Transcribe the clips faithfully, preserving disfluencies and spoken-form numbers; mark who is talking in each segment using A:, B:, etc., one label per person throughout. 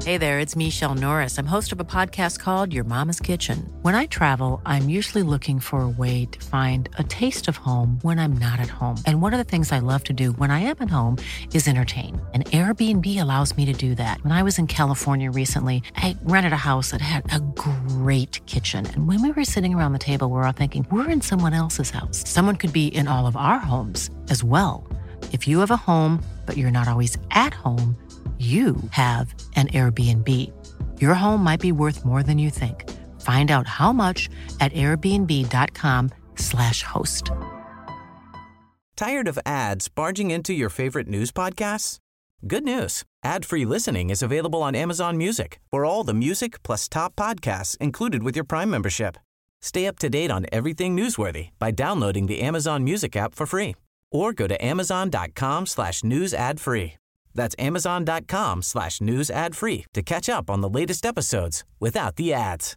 A: Hey there, it's Michelle Norris. I'm host of a podcast called Your Mama's Kitchen. When I travel, I'm usually looking for a way to find a taste of home when I'm not at home. And one of the things I love to do when I am at home is entertain. And Airbnb allows me to do that. When I was in California recently, I rented a house that had a great kitchen. And when we were sitting around the table, we were all thinking, we're in someone else's house. Someone could be in all of our homes as well. If you have a home, but you're not always at home, you have an Airbnb. Your home might be worth more than you think. Find out how much at airbnb.com slash host.
B: Tired of ads barging into your favorite news podcasts? Good news. Ad-free listening is available on Amazon Music for all the music plus top podcasts included with your Prime membership. Stay up to date on everything newsworthy by downloading the Amazon Music app for free or go to amazon.com slash news ad free. That's amazon.com slash news ad free to catch up on the latest episodes without the ads.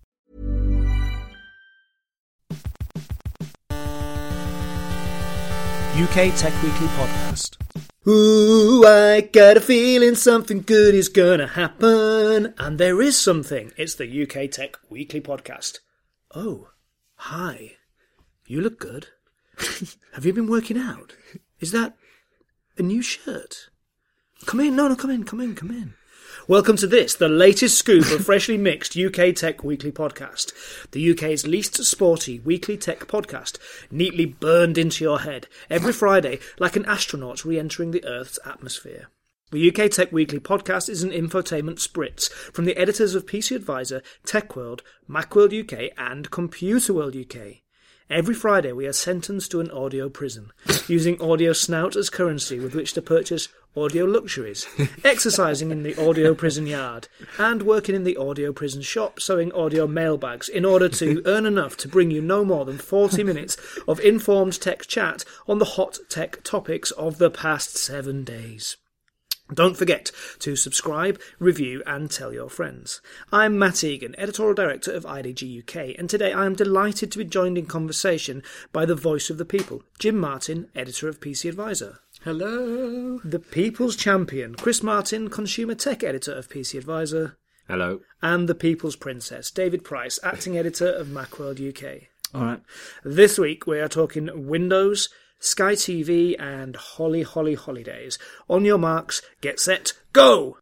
C: U K Tech Weekly Podcast. Ooh, I got a feeling something good is gonna happen. And there is something. It's the U K Tech Weekly Podcast. Oh, hi. You look good. Have you been working out? Is that a new shirt? Come in, no, no, come in, come in, come in. Welcome to this, the latest scoop of freshly mixed U K Tech Weekly Podcast. The U K's least sporty weekly tech podcast, neatly burned into your head every Friday like an astronaut re-entering the Earth's atmosphere. The U K Tech Weekly Podcast is an infotainment spritz from the editors of P C Advisor, TechWorld, Macworld U K and Computerworld U K. Every Friday we are sentenced to an audio prison, using audio snout as currency with which to purchase audio luxuries, exercising in the audio prison yard, and working in the audio prison shop sewing audio mailbags in order to earn enough to bring you no more than forty minutes of informed tech chat on the hot tech topics of the past seven days. Don't forget to subscribe, review and tell your friends. I'm Matt Egan, Editorial Director of I D G U K, and today I am delighted to be joined in conversation by the voice of the people, Jim Martin, Editor of P C Advisor.
D: Hello.
C: The People's Champion, Chris Martin, Consumer Tech Editor of P C Advisor.
D: Hello.
C: And the People's Princess, David Price, Acting Editor of Macworld U K.
D: All right.
C: This week we are talking Windows, Sky T V and Holly Holly Holidays. On your marks, get set, go!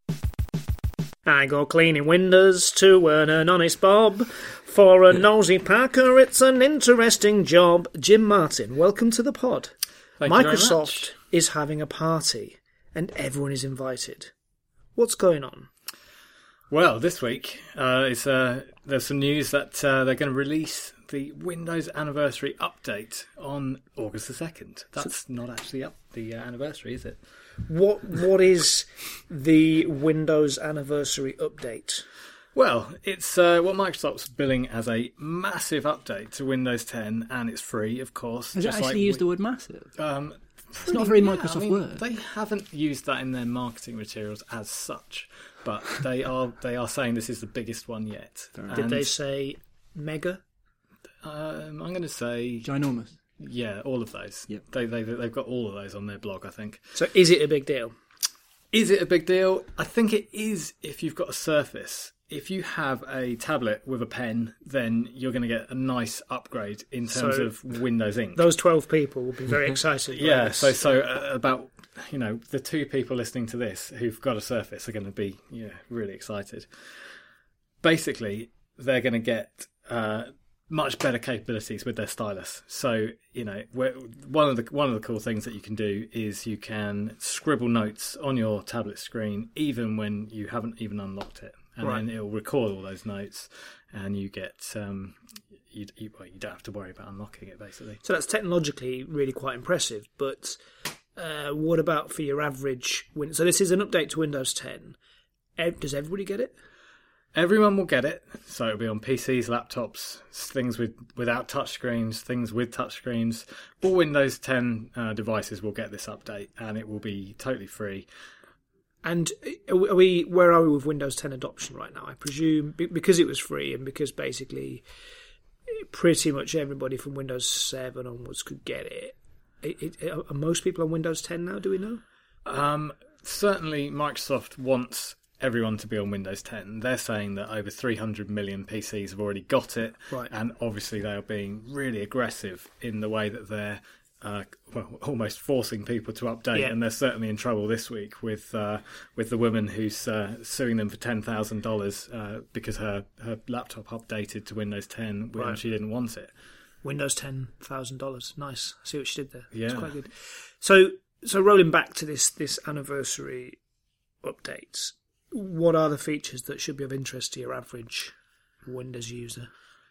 C: I go cleaning windows to earn an honest bob. For a nosy packer, it's an interesting job. Jim Martin, welcome to the pod.
D: Thank you very
C: Microsoft
D: much.
C: is having a party, and everyone is invited. What's going on?
D: Well, this week uh, is, uh, there's some news that uh, they're going to release the Windows Anniversary Update on August the second. That's not actually up the uh, anniversary, is it?
C: What What is the Windows Anniversary Update?
D: Well, it's uh, what Microsoft's billing as a massive update to Windows ten, and it's free, of course.
E: Has it actually
D: like
E: used
D: we,
E: the word massive?
D: Um,
E: It's not a very
D: yeah,
E: Microsoft
D: I mean,
E: word.
D: They haven't used that in their marketing materials as such, but they are they are saying this is the biggest one yet.
C: Did they say mega?
D: Um, I'm going to say
E: Ginormous.
D: yeah, all of those.
E: Yep.
D: They they they've got all of those on their blog, I think.
C: So is it a big deal?
D: Is it a big deal? I think it is if you've got a Surface. If you have a tablet with a pen, then you're going to get a nice upgrade in terms
C: So
D: of Windows Ink.
C: Those twelve people will be very excited. by
D: Yeah,
C: this.
D: so so uh, about you know the two people listening to this who've got a Surface are going to be yeah really excited. Basically, they're going to get uh, much better capabilities with their stylus. So you know where, one of the one of the cool things that you can do is you can scribble notes on your tablet screen even when you haven't even unlocked it, and
C: Right.
D: then it'll record all those notes, and you get. Um, You, you, well, you don't have to worry about unlocking it, basically.
C: So that's technologically really quite impressive. But uh, what about for your average Win? So this is an update to Windows ten. Ev- Does everybody get it?
D: Everyone will get it. So it'll be on P Cs, laptops, things with without touchscreens, things with touchscreens. All Windows ten uh, devices will get this update, and it will be totally free.
C: And are we? Where are we with Windows ten adoption right now? I presume be- because it was free and because basically pretty much everybody from Windows seven onwards could get it. It, it. Are most people on Windows ten now? Do we know?
D: Um, certainly, Microsoft wants everyone to be on Windows ten. They're saying that over three hundred million P Cs have already got it,
C: Right.
D: and obviously they are being really aggressive in the way that they're uh, well, almost forcing people to update.
C: Yeah.
D: And they're certainly in trouble this week with uh, with the woman who's uh, suing them for ten thousand dollars uh, because her, her laptop updated to Windows ten when
C: Right.
D: she didn't want it.
C: Windows ten thousand dollars. Nice. I see what she did there.
D: Yeah.
C: It's quite good. So, so rolling back to this this anniversary updates, what are the features that should be of interest to your average Windows user?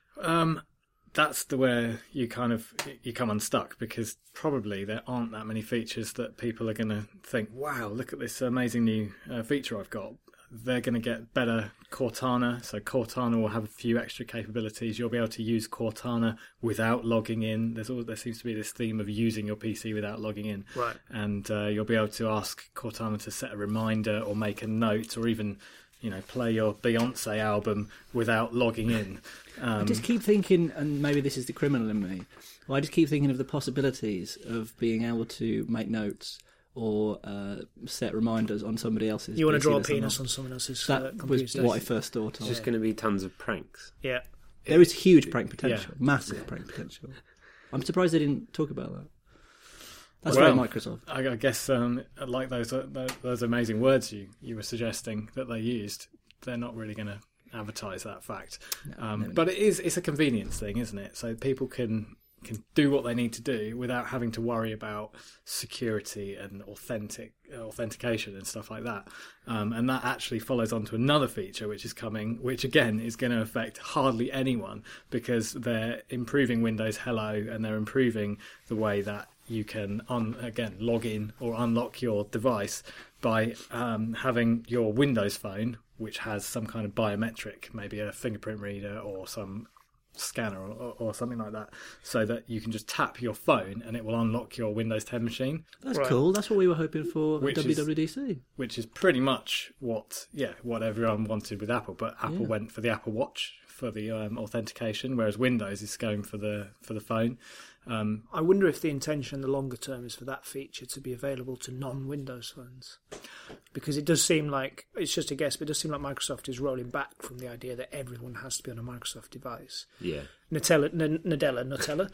D: Um, that's the where you kind of you come unstuck, because probably there aren't that many features that people are going to think, wow, look at this amazing new uh, feature I've got. They're going to get better Cortana, so Cortana will have a few extra capabilities. You'll be able to use Cortana without logging in. There's all, there seems to be this theme of using your P C without logging in,
C: Right.
D: and uh, you'll be able to ask Cortana to set a reminder or make a note, or even, you know, play your Beyonce album without logging in. Um,
E: I just keep thinking, and maybe this is the criminal in me, well, I just keep thinking of the possibilities of being able to make notes or uh, set reminders on somebody else's.
C: You want to
E: P C
C: draw a
E: that's
C: penis
E: not.
C: on someone else's
E: That
C: uh,
E: was
C: computer.
E: what I first thought
F: It's
E: of.
F: just going to be tons of pranks.
C: Yeah.
E: There is huge prank potential,
D: Yeah.
E: massive prank potential. I'm surprised they didn't talk about that. That's
D: Well,
E: very Microsoft.
D: I I guess um, like those uh, those amazing words you, you were suggesting that they used, they're not really going to advertise that fact.
E: No,
D: Um,
E: never.
D: but it is it's a convenience thing, isn't it? So people can can do what they need to do without having to worry about security and authentic authentication and stuff like that. Um, and that actually follows on to another feature which is coming, which again is going to affect hardly anyone, because they're improving Windows Hello and they're improving the way that you can un- again log in or unlock your device by um, having your Windows phone, which has some kind of biometric, maybe a fingerprint reader or some scanner or, or something like that, so that you can just tap your phone and it will unlock your Windows ten machine,
E: That's
C: Right.
E: cool. That's what we were hoping for at
D: Which is-
E: W W D C.
D: which is pretty much what yeah what everyone wanted with Apple. But Apple
E: Yeah.
D: went for the Apple Watch for the um, authentication, whereas Windows is going for the for the phone. Um,
C: I wonder if the intention in the longer term is for that feature to be available to non-Windows phones. Because it does seem like, it's just a guess, but it does seem like Microsoft is rolling back from the idea that everyone has to be on a Microsoft device.
F: Yeah.
C: Nutella, N- Nadella, Nutella,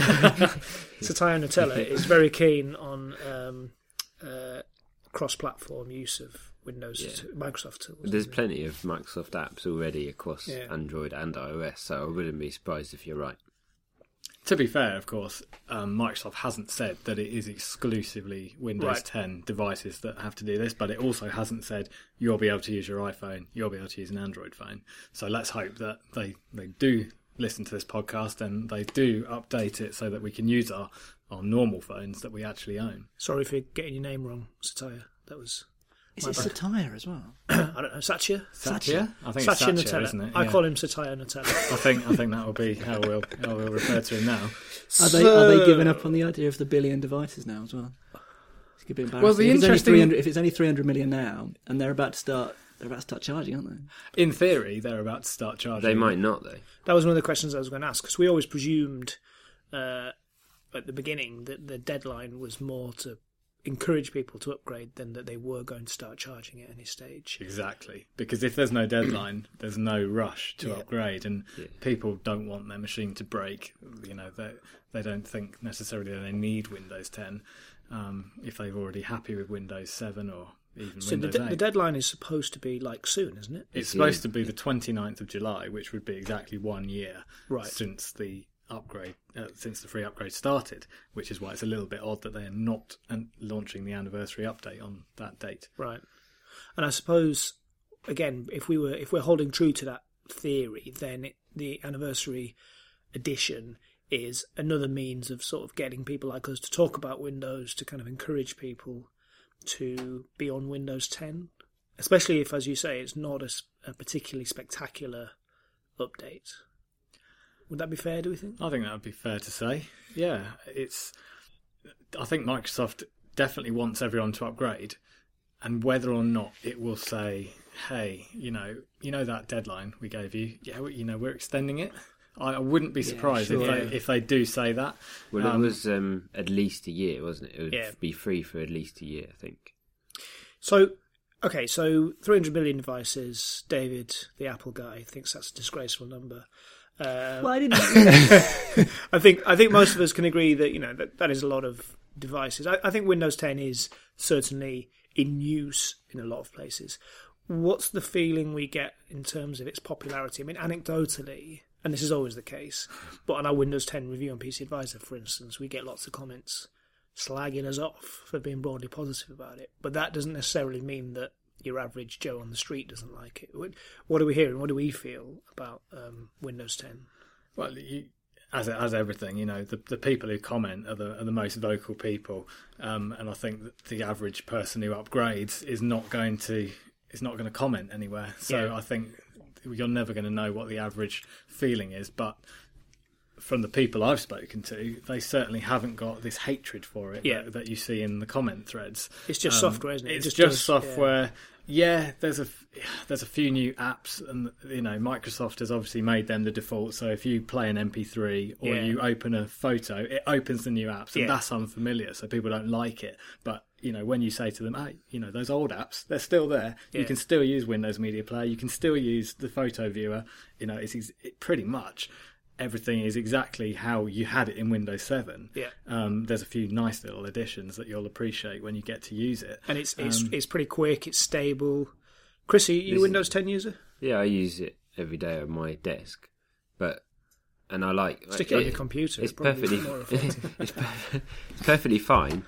C: Satya Nutella is very keen on um, uh, cross-platform use of Windows,
F: Yeah.
C: to Microsoft tools.
F: There's
C: isn't it?
F: plenty of Microsoft apps already across
C: Yeah.
F: Android and iOS, so I wouldn't be surprised if you're right.
D: To be fair, of course, um, Microsoft hasn't said that it is exclusively Windows
C: Right.
D: ten devices that have to do this, but it also hasn't said you'll be able to use your iPhone, you'll be able to use an Android phone. So let's hope that they, they do listen to this podcast and they do update it so that we can use our, our normal phones that we actually own.
C: Sorry for getting your name wrong, Satya. That was...
E: Is
C: My
E: it
C: bad.
E: Satire as well?
C: I don't know, Satya?
D: Satya? I think it's
C: Satya
D: Satya,
C: Nutella.
D: isn't it?
C: I
D: Yeah.
C: call him Satya Nutella.
D: I think I think that will be how we'll how we'll refer to him now.
E: Are they are they giving up on the idea of the billion devices now as well? It's a bit embarrassing.
D: Well, the
E: if, it's only
D: interesting-
E: three hundred, if it's only three hundred million now, and they're about to start, they're about to start charging, aren't they?
D: In theory, they're about to start charging.
F: They might not, though.
C: That was one of the questions I was going to ask, because we always presumed uh, at the beginning that the deadline was more to encourage people to upgrade than that they were going to start charging at any stage.
D: Exactly, because if there's no deadline, there's no rush to
C: Yeah.
D: upgrade, and
F: Yeah.
D: people don't want their machine to break. You know, they they don't think necessarily that they need Windows ten um, if they're already happy with Windows seven or even
C: So the,
D: Windows
C: de-
D: eight.
C: the deadline is supposed to be like soon, isn't it?
D: It's supposed to be the twenty-ninth of July, which would be exactly one year
C: Right.
D: since the upgrade, uh, since the free upgrade started, which is why it's a little bit odd that they are not an- launching the anniversary update on that date.
C: Right. And I suppose, again, if we were if we're holding true to that theory, then it, the anniversary edition is another means of sort of getting people like us to talk about Windows, to kind of encourage people to be on Windows ten, especially if, as you say, it's not a, s- a particularly spectacular update. Would that be fair, do we think?
D: I think that would be fair to say. Yeah, it's. I think Microsoft definitely wants everyone to upgrade, and whether or not it will say, "Hey, you know, you know that deadline we gave you. Yeah, we- you know, we're extending it." I I wouldn't be surprised
E: sure.
D: if
C: Yeah.
D: they if they do say that.
F: Well,
D: Um,
F: it was um, at least a year, wasn't it? It would
C: Yeah.
F: be free for at least a year, I think.
C: So, okay, so three hundred million devices. David, the Apple guy, thinks that's a disgraceful number. Uh,
E: Well, I didn't.
C: I think I think most of us can agree that you know that, that is a lot of devices. I, I think Windows ten is certainly in use in a lot of places. What's the feeling we get in terms of its popularity? I mean, anecdotally, and this is always the case, but on our Windows ten review on P C Advisor, for instance, we get lots of comments slagging us off for being broadly positive about it. But that doesn't necessarily mean that your average Joe on the street doesn't like it. What do we hear and what do we feel about um, Windows ten?
D: Well, you, as as everything, you know, the the people who comment are the are the most vocal people, um, and I think that the average person who upgrades is not going to is not going to comment anywhere. So
C: Yeah.
D: I think you're never going to know what the average feeling is, but from the people I've spoken to, they certainly haven't got this hatred for it
C: Yeah.
D: that, that you see in the comment threads.
C: It's just
D: Um,
C: software, isn't it? It
D: It's
C: just
D: just,
C: does-
D: software. Yeah, there's a there's a few new apps, and you know Microsoft has obviously made them the default. So if you play an M P three or
C: Yeah.
D: you open a photo, it opens the new apps, and
C: Yeah.
D: that's unfamiliar, so people don't like it. But you know when you say to them, "Hey, you know those old apps, they're still there.
C: Yeah.
D: You can still use Windows Media Player. You can still use the photo viewer. You know, it's, it's it pretty much." Everything is exactly how you had it in Windows seven.
C: Yeah.
D: Um, there's a few nice little additions that you'll appreciate when you get to use it.
C: And it's it's
D: Um,
C: it's pretty quick. It's stable. Chris, are you a
F: This-
C: Windows ten user?
F: Yeah, I use it every day on my desk, but and I like
C: Stick it on your computer.
F: It's
C: probably
F: perfectly
C: more effective.
F: it's, per- it's perfectly fine,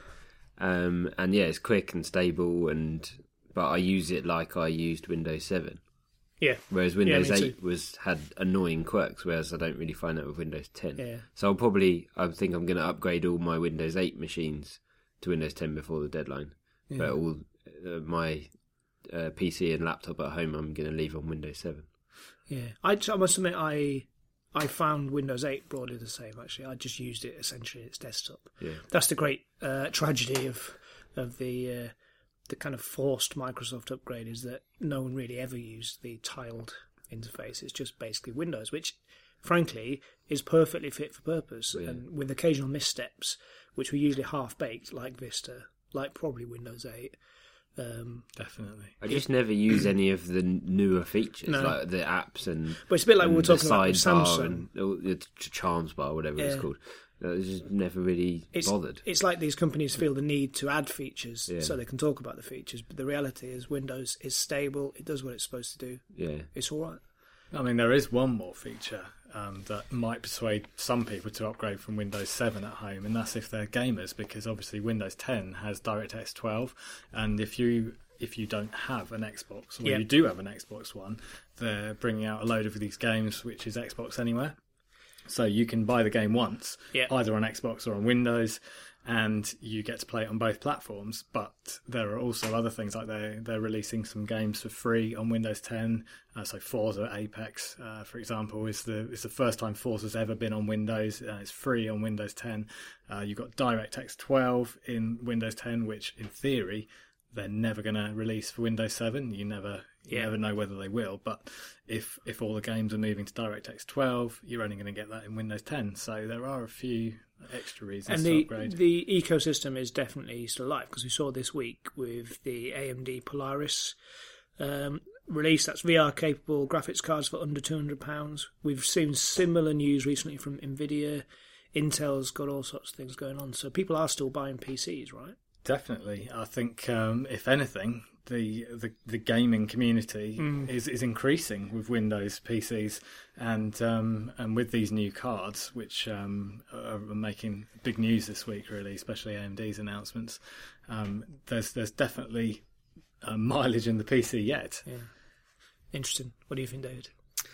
F: um, and yeah, it's quick and stable. And but I use it like I used Windows seven.
C: Yeah.
F: Whereas
C: Yeah,
F: Windows
C: me too.
F: eight was had annoying quirks, whereas I don't really find that with Windows ten.
C: Yeah.
F: So I'll probably, I think I'm going to upgrade all my Windows eight machines to Windows ten before the deadline.
C: Yeah.
F: But all uh, my uh, P C and laptop at home, I'm going to leave on Windows seven.
C: Yeah, I, I must admit, I I found Windows eight broadly the same. Actually, I just used it essentially its desktop.
F: Yeah.
C: That's the great uh, tragedy of of the uh, the kind of forced Microsoft upgrade is that no one really ever used the tiled interface. It's just basically Windows, which, frankly, is perfectly fit for purpose,
F: Yeah.
C: and with occasional missteps, which were usually half baked, like Vista, like probably Windows eight. Um,
D: Definitely.
F: I just never use any of the newer features,
C: No.
F: like the apps and
C: But it's a bit like we
F: and
C: were
F: the
C: talking about with
F: sidebar
C: Samsung.
F: and all the ch- Charms bar, whatever
C: Yeah.
F: it's called. I was just never really
C: It's,
F: bothered.
C: it's like these companies feel the need to add features
F: Yeah.
C: so they can talk about the features, but the reality is Windows is stable, it does what it's supposed to do,
F: Yeah.
C: it's all right.
D: I mean, there is one more feature um, that might persuade some people to upgrade from Windows seven at home, and that's if they're gamers, because obviously Windows ten has DirectX twelve, and if you if you don't have an Xbox, or
C: Yeah.
D: you do have an Xbox One, they're bringing out a load of these games, which is Xbox Anywhere. So you can buy the game once,
C: Yeah.
D: either on Xbox or on Windows, and you get to play it on both platforms. But there are also other things, like they're, they're releasing some games for free on Windows ten. Uh, so Forza Apex, uh, for example, is the is the first time Forza's ever been on Windows. Uh, it's free on Windows ten. Uh, you've got DirectX twelve in Windows ten, which in theory they're never going to release for Windows seven. You never you
C: Yeah.
D: never know whether they will. But if if all the games are moving to DirectX twelve, you're only going to get that in Windows ten. So there are a few extra reasons
C: And
D: to
C: the,
D: upgrade.
C: the ecosystem is definitely still alive, because we saw this week with the A M D Polaris um, release, that's V R-capable graphics cards for under two hundred pounds. We've seen similar news recently from NVIDIA. Intel's got all sorts of things going on, so people are still buying P Cs, right?
D: Definitely, I think um, if anything, the, the the gaming community
C: Mm.
D: is is increasing with Windows P Cs, and um, and with these new cards, which um, are making big news this week, really, especially A M D's announcements. Um, there's there's definitely uh, mileage in the P C yet.
C: Yeah. Interesting. What do you think, David?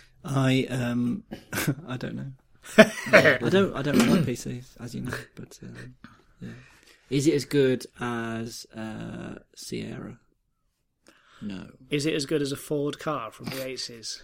E: I um, I don't know. I don't. I don't really like P Cs, as you know. But um, yeah, is it as good as uh, Sierra? No,
C: Is it as good as a Ford car from the eighties?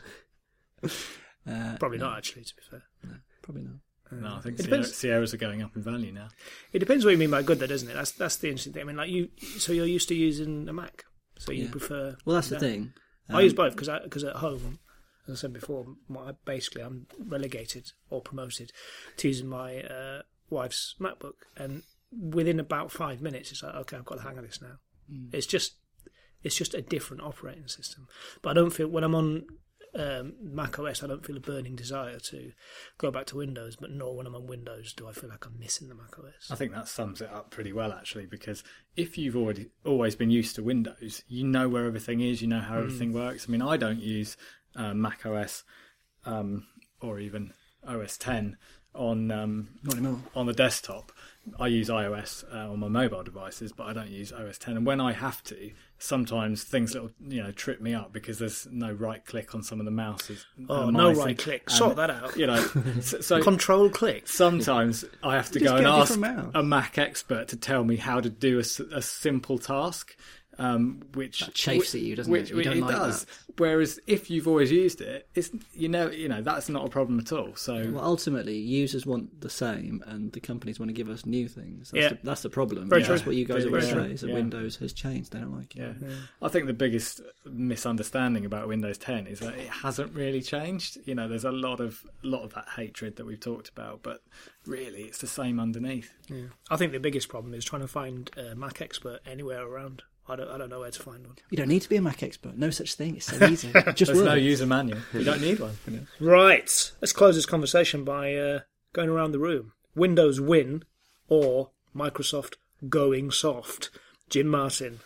E: uh,
C: Probably
E: no,
C: not, actually, to be fair.
E: No, probably not.
D: No, I think
C: It
D: Sierra,
C: depends-
D: Sierras are going up in value now.
C: It depends what you mean by good, though, doesn't it? That's that's the interesting thing. I mean, like you, so you're used to using a Mac, so you
E: Yeah.
C: prefer.
E: Well, that's the
C: that.
E: thing.
C: I
E: Um,
C: use both because because at home, as I said before, my, basically I'm relegated or promoted to using my uh, wife's MacBook, and within about five minutes, it's like, okay, I've got the hang of this now.
E: Mm.
C: It's just It's just a different operating system. But I don't feel, when I'm on um, Mac O S, I don't feel a burning desire to go back to Windows, but nor when I'm on Windows do I feel like I'm missing the Mac O S.
D: I think that sums it up pretty well, actually, because if you've already always been used to Windows, you know where everything is, you know how everything mm. works. I mean, I don't use uh, Mac O S um, or even O S ten on um,
E: Not anymore.
D: on the desktop. I use iOS uh, on my mobile devices, but I don't use O S ten. And when I have to, sometimes things little you know trip me up because there's no right click on some of the mouses.
C: Oh, no right click. Sort that out.
D: You know, so, so
C: control click.
D: Sometimes I have to
E: You
D: go
E: just
D: and
E: get a
D: ask
E: different mouse.
D: a Mac expert to tell me how to do a, s- a simple task. Um, which
E: That chafes at you, doesn't
D: which,
E: it? You don't
D: it
E: like
D: does.
E: that.
D: Whereas if you've always used it, it's you know you know that's not a problem at all. So
E: Well, ultimately, users want the same, and the companies want to give us new things. That's,
C: Yeah.
E: the, that's the problem.
C: Very
E: That's
C: true.
E: what you guys
D: Very
E: always
D: true.
E: say, is that
D: Yeah.
E: Windows has changed. They don't like it.
D: yeah. I think the biggest misunderstanding about Windows ten is that it hasn't really changed. You know, there's a lot of lot of that hatred that we've talked about, but really, it's the same underneath.
C: Yeah. I think the biggest problem is trying to find a Mac expert anywhere around. I don't, I don't know where to find one.
E: You don't need to be a Mac expert. No such thing. It's so easy. Just
D: There's
E: work.
D: no user manual. You don't need one.
C: Right. Let's close this conversation by uh, going around the room. Windows win or Microsoft going soft? Jim Martin.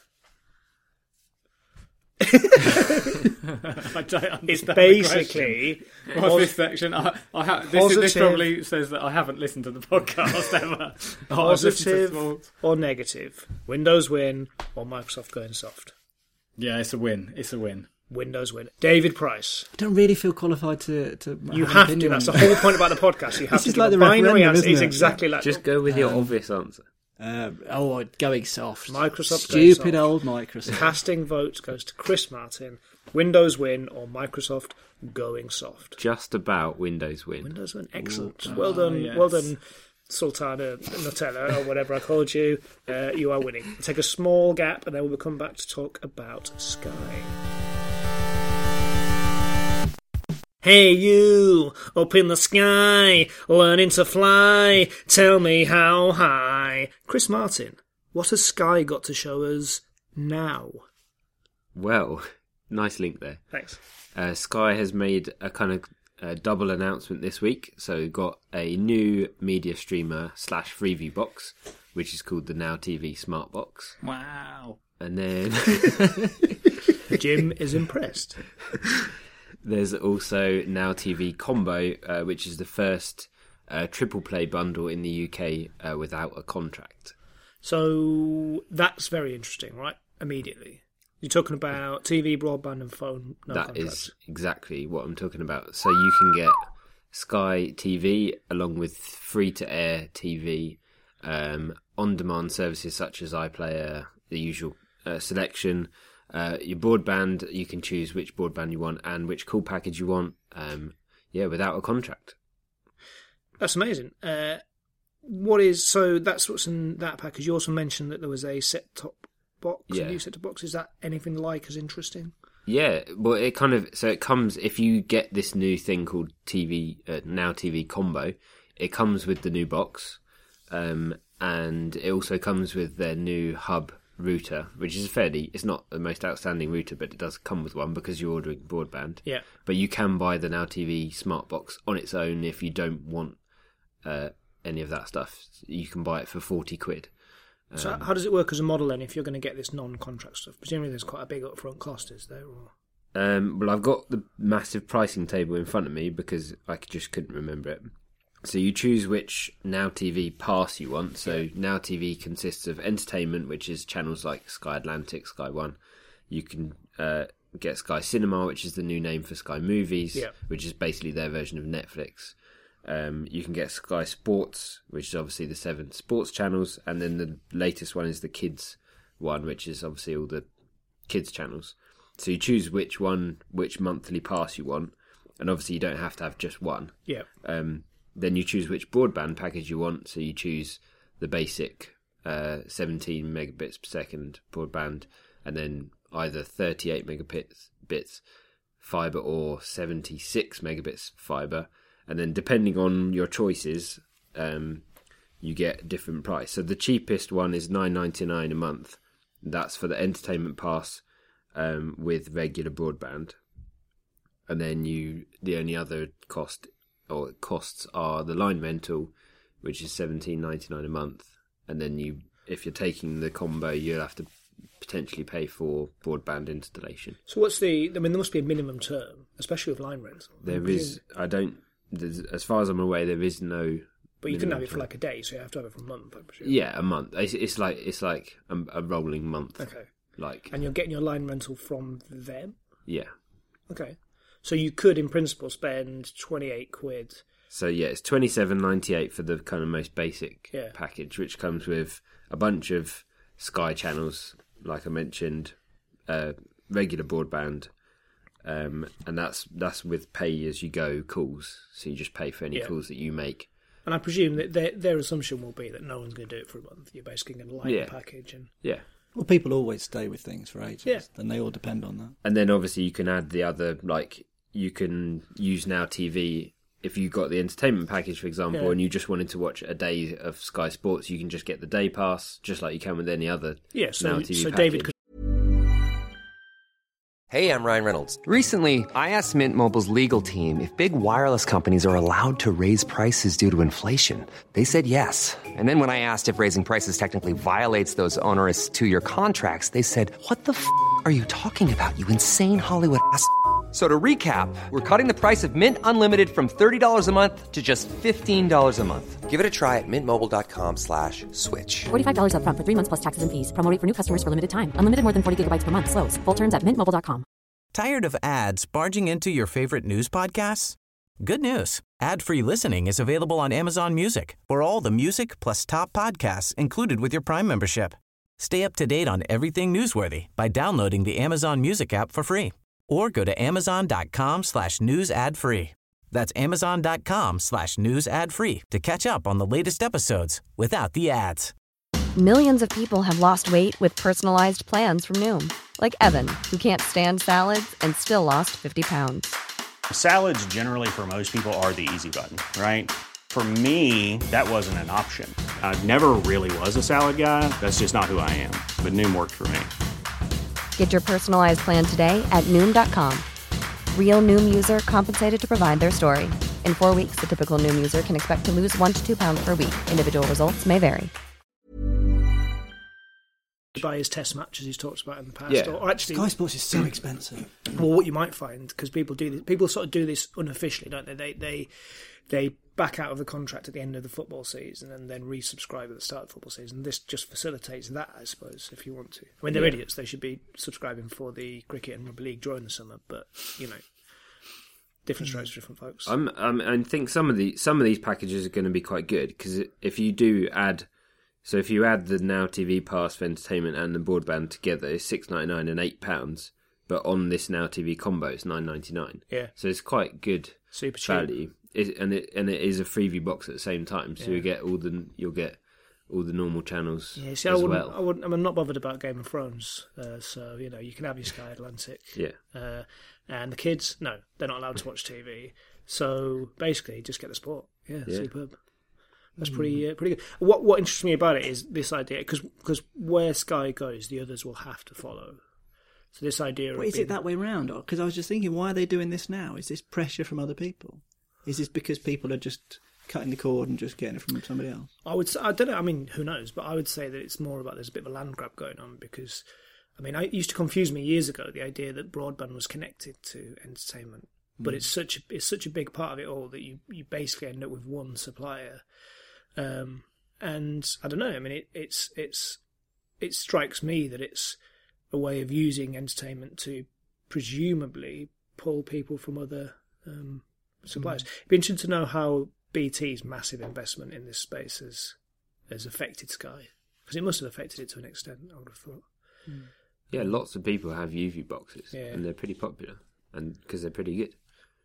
D: I don't understand.
C: It's
D: the
C: basically...
D: question. What's this section? I, I ha- this, is, this
C: Positive.
D: probably says that I haven't listened to the podcast ever. Oh, I've listened to
C: Positive
D: small-
C: or negative? Windows win or Microsoft going soft?
D: Yeah, it's a win. It's a win.
C: Windows win. David Price.
E: I don't really feel qualified to. to
C: You
E: an
C: have to.
E: opinion
C: That's the
E: on-
C: whole point about the podcast. You have
E: This
C: to
E: is
C: give
E: like
C: a
E: the
C: binary
E: referendum,
C: answer.
E: isn't
C: It's
E: it?
C: exactly like
F: Just go with your obvious answer.
E: Uh, oh, going soft.
C: Microsoft going
E: Stupid
C: soft.
E: old Microsoft.
C: Casting votes goes to Chris Martin. Windows win or Microsoft going soft?
F: Just about Windows win.
C: Windows win. Excellent. Well done.
D: yes.
C: Well done, Sultana Nutella, or whatever I called you. Uh, you are winning. We'll take a small gap and then we'll come back to talk about Sky. Hey you, up in the sky, learning to fly, tell me how high. Chris Martin, what has Sky got to show us now?
F: Well, nice link there.
C: Thanks.
F: Uh, Sky has made a kind of uh, double announcement this week. So we've got a new media streamer slash freeview box, which is called the Now T V Smart Box.
D: Wow.
F: And then
C: Jim is impressed.
F: there's also Now T V Combo, uh, which is the first uh, triple play bundle in the U K uh, without a contract.
C: So that's very interesting, right? Immediately. You're talking about T V, broadband and phone, no
F: That
C: contract.
F: is exactly what I'm talking about. So you can get Sky T V along with free-to-air T V, um, on-demand services such as iPlayer, the usual uh, selection. Uh, your broadband, you can choose which broadband you want and which call package you want. Um, yeah, without a contract.
C: That's amazing. Uh, what is so? That's what's in that package. You also mentioned that there was a set-top box,
F: Yeah.
C: a new set-top box. Is that anything like as interesting?
F: Yeah, well, it kind of so it comes if you get this new thing called T V uh, Now T V Combo. It comes with the new box, um, and it also comes with their new hub router, which is fairly. It's not the most outstanding router, but it does come with one because you're ordering broadband.
C: Yeah.
F: But you can buy the Now T V Smart Box on its own if you don't want uh, any of that stuff. You can buy it for forty quid.
C: So how does it work as a model then? If you're going to get this non-contract stuff, presumably there's quite a big upfront cost, is there? Or...
F: Um, well, I've got the massive pricing table in front of me because I just couldn't remember it. So you choose which Now T V pass you want. So Now T V consists of entertainment, which is channels like Sky Atlantic, Sky One. You can uh, get Sky Cinema, which is the new name for Sky Movies,
C: Yeah.
F: which is basically their version of Netflix. Um, you can get Sky Sports, which is obviously the seven sports channels, and then the latest one is the kids one, which is obviously all the kids channels. So you choose which one, which monthly pass you want, and obviously you don't have to have just one.
C: Yeah.
F: Um, then you choose which broadband package you want. So you choose the basic uh, seventeen megabits per second broadband, and then either thirty-eight megabits bits fiber or seventy-six megabits fiber. And then depending on your choices, um, you get a different price. So the cheapest one is nine ninety-nine a month. That's for the entertainment pass, um, with regular broadband, and then you the only other cost or costs are the line rental, which is seventeen ninety nine a month, and then you if you're taking the combo, you'll have to potentially pay for broadband installation.
C: So what's the? I mean, there must be a minimum term, especially with line rental.
F: There is. I don't. As far as I'm aware, there is no.
C: But you can have it for like a day, so you have to have it for a month, I presume.
F: Yeah, a month. It's, it's like it's like a, a rolling month.
C: Okay.
F: Like.
C: And you're getting your line rental from them.
F: Yeah.
C: Okay. So you could, in principle, spend twenty-eight quid.
F: So yeah, it's twenty-seven ninety-eight for the kind of most basic
C: yeah.
F: package, which comes with a bunch of Sky channels, like I mentioned, uh, regular broadband, um, and that's that's with pay as you go calls. So you just pay for any
C: yeah.
F: calls that you make.
C: And I presume that their, their assumption will be that no one's going to do it for a month. You're basically going to line
F: yeah.
C: the package and
F: yeah.
E: Well, people always stay with things for ages,
C: yeah.
E: and they all depend on that.
F: And then obviously you can add the other, like you can use Now T V. If you got the entertainment package, for example,
C: yeah.
F: and you just wanted to watch a day of Sky Sports, you can just get the day pass, just like you can with any other
C: yeah, so,
F: Now T V
C: so
F: package.
C: David could...
G: Hey, I'm Ryan Reynolds. Recently, I asked Mint Mobile's legal team if big wireless companies are allowed to raise prices due to inflation. They said yes. And then when I asked if raising prices technically violates those onerous two-year contracts, they said, what the f*** are you talking about, you insane Hollywood ass f- So to recap, we're cutting the price of Mint Unlimited from thirty dollars a month to just fifteen dollars a month. Give it a try at mintmobile.com slash switch.
H: forty-five dollars up front for three months plus taxes and fees. Promo rate for new customers for limited time. Unlimited more than forty gigabytes per month. Slows full terms at mint mobile dot com.
B: Tired of ads barging into your favorite news podcasts? Good news. Ad-free listening is available on Amazon Music for all the music plus top podcasts included with your Prime membership. Stay up to date on everything newsworthy by downloading the Amazon Music app for free. Or go to amazon.com slash news ad free. That's amazon.com slash news ad free to catch up on the latest episodes without the ads.
I: Millions of people have lost weight with personalized plans from Noom. Like Evan, who can't stand salads and still lost fifty pounds.
J: Salads generally for most people are the easy button, right? For me, that wasn't an option. I never really was a salad guy. That's just not who I am. But Noom worked for me.
I: Get your personalized plan today at Noom dot com. Real Noom user compensated to provide their story. In four weeks, the typical Noom user can expect to lose one to two pounds per week. Individual results may vary.
C: By his test matches he's talked about in the past.
F: Yeah.
C: Or actually,
E: Sky Sports is so expensive.
C: Well, what you might find, because people do this, people sort of do this unofficially, don't they? They they they back out of the contract at the end of the football season and then resubscribe at the start of the football season. This just facilitates that, I suppose, if you want to. I mean, they're
F: Yeah.
C: idiots. They should be subscribing for the cricket and rugby league during the summer, but you know, different strokes for different folks.
F: I'm, I'm, I think some of the some of these packages are going to be quite good because if you do add, so if you add the Now T V pass for entertainment and the broadband together, it's six ninety nine and eight pounds. But on this Now T V combo, it's nine ninety nine.
C: Yeah,
F: so it's quite good
C: super cheap
F: value. It, and it and it is a freebie box at the same time, so
C: yeah.
F: you get all the you'll get all the normal channels.
C: Yeah, see,
F: as
C: I wouldn't,
F: well.
C: I wouldn't. I'm not bothered about Game of Thrones, uh, so you know you can have your Sky Atlantic.
F: Yeah,
C: uh, and the kids, no, they're not allowed to watch T V. So basically, just get the sport. Yeah,
F: yeah.
C: superb. That's pretty uh, pretty good. What what interests me about it is this idea, because because where Sky goes, the others will have to follow. So this idea.
E: Well,
C: of
E: is
C: being,
E: it that way round? Because I was just thinking, why are they doing this now? Is this pressure from other people? Is this because people are just cutting the cord and just getting it from somebody else?
C: I would. I don't know. I mean, who knows? But I would say that it's more about there's a bit of a land grab going on because, I mean, it used to confuse me years ago the idea that broadband was connected to entertainment, but mm. it's such a, it's such a big part of it all that you you basically end up with one supplier, um, and I don't know. I mean, it, it's it's it strikes me that it's a way of using entertainment to presumably pull people from other. Um, suppliers. Mm. It'd be interesting to know how B T's massive investment in this space has has affected Sky, because it must have affected it to an extent, I would have thought.
F: Mm. Yeah, lots of people have U V boxes,
C: yeah.
F: and they're pretty popular, and because they're pretty good.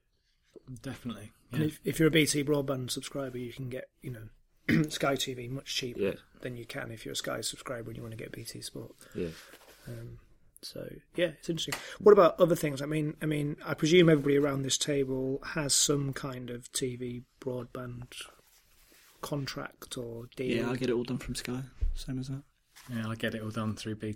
D: Definitely. Yeah.
C: And if, if you're a B T broadband subscriber, you can get you know Sky T V much cheaper
F: yeah.
C: than you can if you're a Sky subscriber and you want to get B T Sport.
F: Yeah.
C: Um, So yeah, it's interesting. What about other things? I mean, I mean, I presume everybody around this table has some kind of T V broadband contract or deal.
E: Yeah, I get it all done from Sky, same as that.
D: Yeah, I get it all done through B T.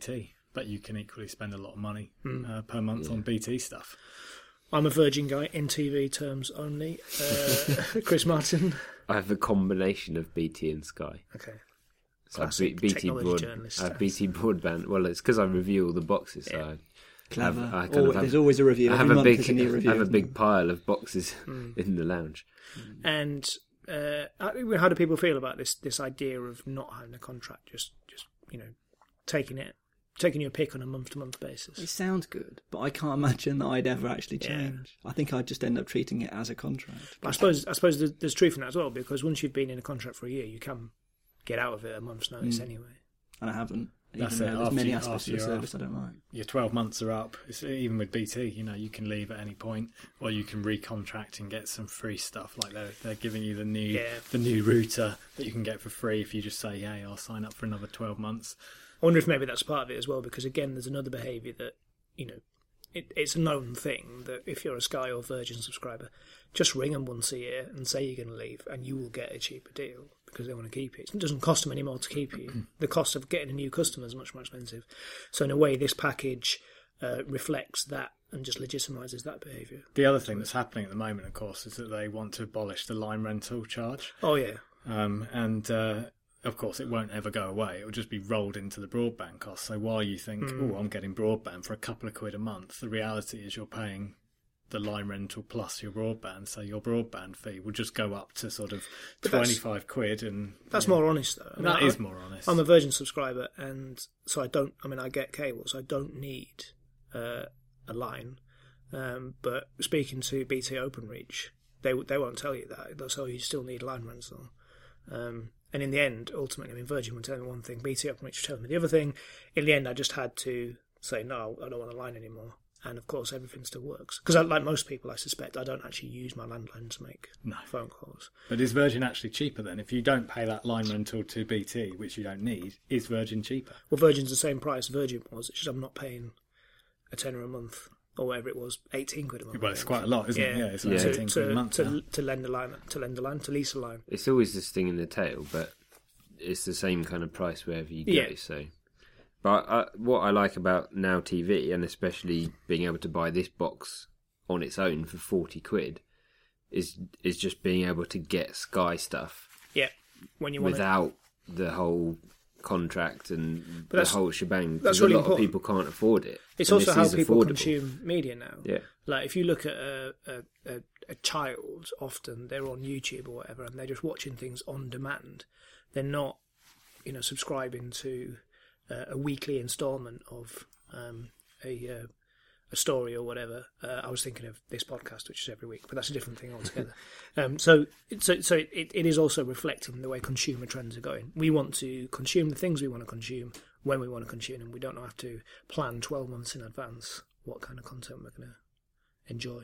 D: but you can equally spend a lot of money
C: Mm.
D: uh, per month
F: Yeah.
D: on B T stuff.
C: I'm a Virgin guy in T V terms only. Uh, Chris Martin.
F: I have a combination of B T and Sky.
C: Okay.
F: So I have
C: Classic
F: B- BT
C: technology
F: broad,
C: journalist.
F: I have B T broadband. Well, it's because I review all the boxes. So
C: Yeah.
F: I
E: Clever.
F: have- I kind
E: Al-
F: of have-
E: there's always a review.
F: I have
E: Every
F: a
E: month
F: big,
E: there's a new review.
F: I have a
E: isn't
F: big
E: there?
F: pile of boxes
C: Mm.
F: in the lounge.
C: And uh, how do people feel about this this idea of not having a contract, just just you know, taking it, taking your pick on a month to month basis?
E: It sounds good, but I can't imagine that I'd ever actually
C: Yeah.
E: change. I think I'd just end up treating it as a contract.
C: I suppose I suppose there's, there's truth in that as well, because once you've been in a contract for a year, you can get out of it at a month's notice
E: Mm.
C: anyway.
E: And I haven't. Even
D: That's
E: though
D: it.
E: there's
D: After
E: many
D: you-
E: aspects
D: after
E: of the
D: you're
E: service
D: off.
E: I don't like.
D: Your twelve months are up. It's, even with B T, you know, you can leave at any point, or you can recontract and get some free stuff. Like they're they're giving you the new
C: Yeah.
D: the new router that you can get for free if you just say, "Hey, I'll sign up for another twelve months."
C: I wonder if maybe that's part of it as well, because again, there's another behaviour that, you know, it, it's a known thing that if you're a Sky or Virgin subscriber, just ring them once a year and say you're going to leave, and you will get a cheaper deal because they want to keep it. It doesn't cost them any more to keep you. The cost of getting a new customer is much more expensive. So in a way, this package uh, reflects that and just legitimises that behaviour.
D: The other thing that's happening at the moment, of course, is that they want to abolish the line rental charge.
C: Oh yeah,
D: Um, and uh, of course, it won't ever go away. It will just be rolled into the broadband cost. So while you think,
C: Mm.
D: oh, I'm getting broadband for a couple of quid a month, the reality is you're paying the line rental plus your broadband. So your broadband fee will just go up to sort of
C: But that's-
D: twenty-five quid. And
C: that's
D: you know,
C: more honest though. I mean,
D: That
C: I-
D: is more honest.
C: I'm a Virgin subscriber, and so I don't. I mean, I get cable, so I don't need uh, a line. Um, but speaking to B T OpenReach, they they won't tell you that. They'll tell you you still need line rental. Um, and in the end, ultimately, I mean, Virgin will tell me one thing, B T OpenReach will tell me the other thing. In the end, I just had to say no, I don't want a line anymore. And of course, everything still works because, like most people, I suspect I don't actually use my landline to make
D: No.
C: phone calls.
D: But is Virgin actually cheaper then? If you don't pay that line rental to B T, which you don't need, is Virgin cheaper?
C: Well, Virgin's the same price Virgin was. It's just I'm not paying a tenner a month or whatever it was, eighteen quid a month.
D: Well, it's quite a lot, isn't it? Yeah, it's like
C: to,
D: eighteen
C: to,
D: quid a month
C: to,
D: now.
C: to lend a line, to lend a line, to lease a line.
F: It's always this thing in the tail, but it's the same kind of price wherever you go.
C: Yeah.
F: So, but I, what I like about Now T V, and especially being able to buy this box on its own for forty quid, is is just being able to get Sky stuff
C: Yeah, when you want
F: without the whole contract and
C: But
F: the
C: that's-
F: whole shebang.
C: that's
F: Because
C: really
F: a lot
C: important.
F: of people can't afford it.
C: It's
F: and
C: also
F: this
C: how
F: is
C: people
F: affordable.
C: consume media now.
F: Yeah.
C: Like if you look at a, a, a, a child, often they're on YouTube or whatever, and they're just watching things on demand. They're not, you know, subscribing to uh, a weekly instalment of um, a uh, a story or whatever. Uh, I was thinking of this podcast, which is every week, but that's a different thing altogether. um, so, so, so it, it is also reflecting the way consumer trends are going. We want to consume the things we want to consume when we want to consume them. We don't have to plan twelve months in advance what kind of content we're going to enjoy.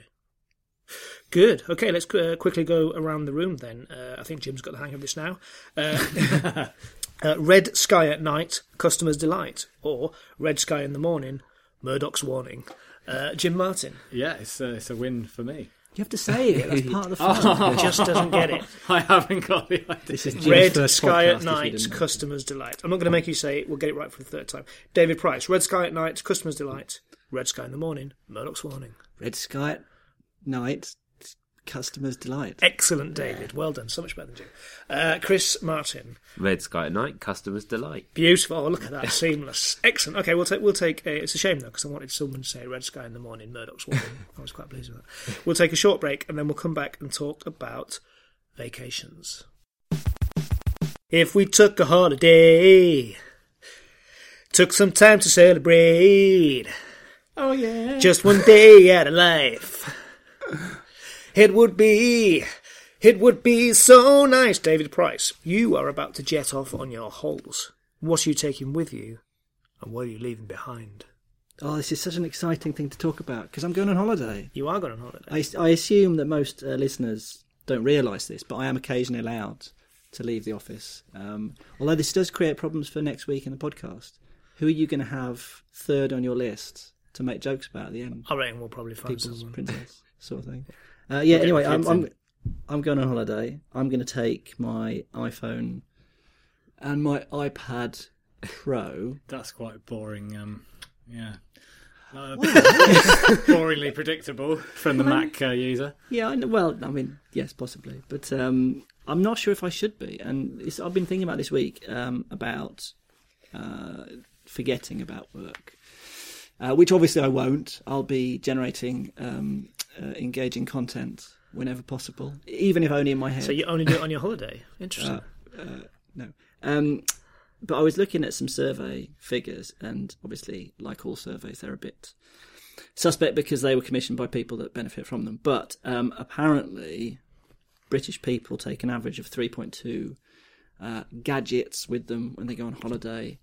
C: Good. Okay, let's uh, quickly go around the room then. Uh, I think Jim's got the hang of this now. Uh, uh, Red Sky at night, customer's delight, or Red Sky in the morning, Murdoch's warning. Uh, Jim Martin.
D: Yeah, it's a, it's a win for me.
E: You have to say it. That's part of the fun.
C: He just doesn't get it.
D: I haven't got the idea.
E: This is Jim's
C: Red
E: first
C: Sky
E: podcast,
C: at
E: if you
C: night,
E: didn't know.
C: customer's delight. I'm not going to make you say it. We'll get it right for the third time. David Price. Red Sky at night, customer's delight. Red Sky in the morning, Murdoch's warning.
E: Red Sky at night, customer's delight.
C: Excellent, David. Well done. So much better than Jim. Uh, Chris Martin.
F: Red Sky at night, customer's delight.
C: Beautiful. Oh, look at that. Seamless. Excellent. Okay, we'll take. We'll take. A, it's a shame though, because I wanted someone to say Red Sky in the morning, Murdoch's warning. I was quite pleased with that. We'll take a short break and then we'll come back and talk about vacations. If we took a holiday, took some time to celebrate.
E: Oh yeah.
C: Just one day out of life. It would be, it would be so nice. David Price, you are about to jet off on your holes. What are you taking with you, and what are you leaving behind?
E: Oh, this is such an exciting thing to talk about because I'm going on holiday.
C: You are going on holiday.
E: I, I assume that most uh, listeners don't realise this, but I am occasionally allowed to leave the office. Um, although this does create problems for next week in the podcast. Who are you going to have third on your list to make jokes about at the end?
C: I reckon we'll probably find
E: People's
C: someone.
E: princess sort of thing. Uh, yeah.
D: We'll get
E: Anyway,
D: the
E: I'm
D: kids
E: I'm,
D: in.
E: I'm going on holiday. I'm going to take my iPhone and my iPad Pro.
D: That's quite a boring um, Yeah. Uh, boringly predictable from the Mac uh, user.
E: Yeah, I know, well, I mean, yes, possibly. But um, I'm not sure if I should be. And it's, I've been thinking about this week um, about uh, forgetting about work, uh, which obviously I won't. I'll be generating um, uh, engaging content whenever possible, even if only in my head.
C: So you only do it on your holiday? Interesting.
E: Uh, uh, no. Um, but I was looking at some survey figures, and obviously, like all surveys, they're a bit suspect because they were commissioned by people that benefit from them. But um, apparently, British people take an average of three point two uh, gadgets with them when they go on holiday.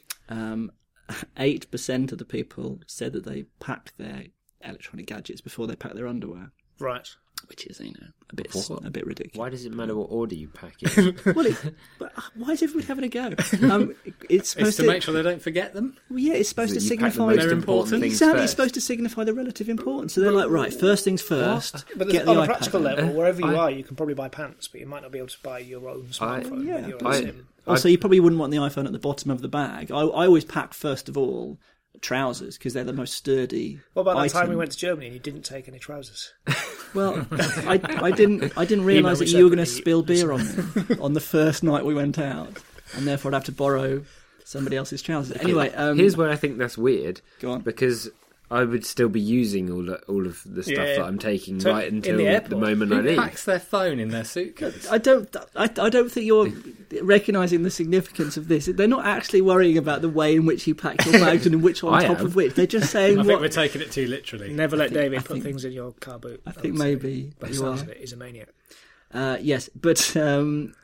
E: Um, eight percent of the people said that they pack their electronic gadgets before they pack their underwear.
C: Right.
E: Which is, you know, a bit
F: What?
E: a bit ridiculous.
F: Why does it matter what order you pack it?
E: Well, it, but why is everybody having a go? Um, it's supposed
D: It's to, to make sure they don't forget them.
E: Well, yeah, it's supposed
F: So
E: to
F: you pack the
E: signify
F: most
D: They're
F: important things
E: Exactly, it's
F: first.
E: supposed to signify the relative importance. So they're like, right, first things first.
C: But
E: get
C: on
E: the
C: a
E: iPad
C: practical
E: out.
C: level, wherever you
F: I-
C: are, you can probably buy pants, but you might not be able to buy your own smartphone
E: yeah,
C: with your
E: but-
C: own
F: I-
C: SIM.
E: Also, you probably wouldn't want the iPhone at the bottom of the bag. I, I always pack first of all trousers because they're the most sturdy.
C: What about that
E: item.
C: time we went to Germany and you didn't take any trousers?
E: Well, I, I didn't I didn't
C: You
E: realise
C: know,
E: that
C: we
E: you were going to
C: separately-
E: spill beer on me on the first night we went out, and therefore I'd have to borrow somebody else's trousers. Anyway, um,
F: Here's where I think that's weird.
E: Go on.
F: Because I would still be using all the, all of the stuff
C: Yeah.
F: that I'm taking
C: So
F: right
C: in
F: until
C: the
F: the,
C: airport,
F: moment I
D: Who
F: leave.
D: packs their phone in their suitcase?
E: I don't. I, I don't think you're recognising the significance of this. They're not actually worrying about the way in which you pack your bags and in which on
F: I
E: top
F: am.
E: of which. They're just saying
D: I think
E: what.
D: we're taking it too literally.
C: Never let
E: think-
C: David
E: I
C: put
E: think-
C: things in your car boot.
E: I
C: would
E: think
C: say.
E: maybe
C: But
E: you are.
C: essentially, he's a maniac.
E: Uh, yes, but um,